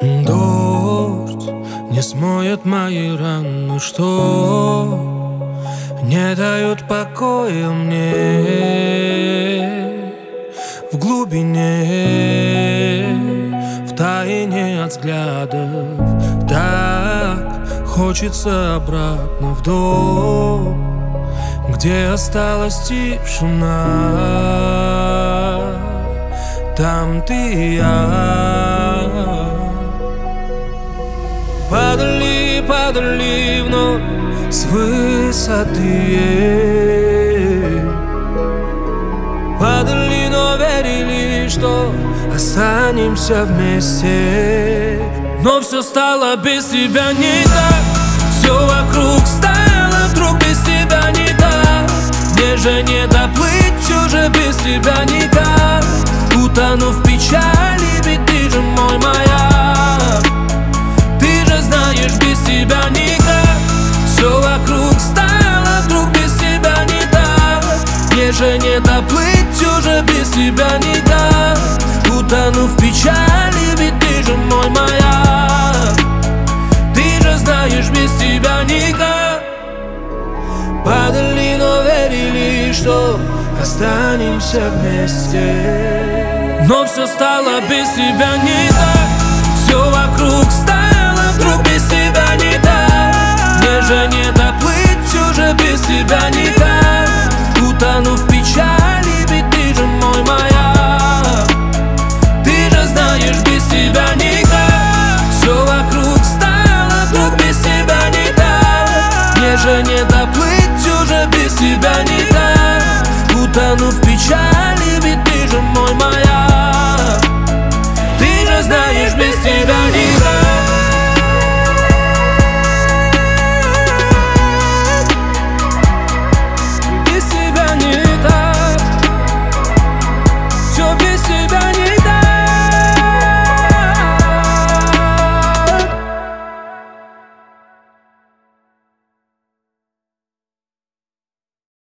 Дождь не смоет мои раны, что не дают покоя мне. В глубине, в тайне от взглядов, так хочется обратно в дом, где осталась тишина. Там ты и я. Падали вновь с высоты. Падали, но верили, что останемся вместе. Но все стало без тебя не так. Все вокруг стало вдруг без тебя не так. Мне же не доплыть чуже без тебя никак. Утону в печали, ведь ты же мой маяк. Ты же знаешь, без тебя никак. Все вокруг стало вдруг без тебя не так. Мне же не доплыть уже без тебя никак. Утону в печали, ведь ты же мой маяк. Ты же знаешь, без тебя никак. Падали, но верили, что останемся вместе. Но все стало без тебя не так. Все вокруг стало вдруг без тебя не так. Мне же не доплыть уже без тебя никак. Утону в печали, ведь ты же мой маяк. Ты же знаешь, без тебя никак. Все вокруг стало вдруг без тебя не так. Мне же не доплыть уже без тебя никак. Утону в печали.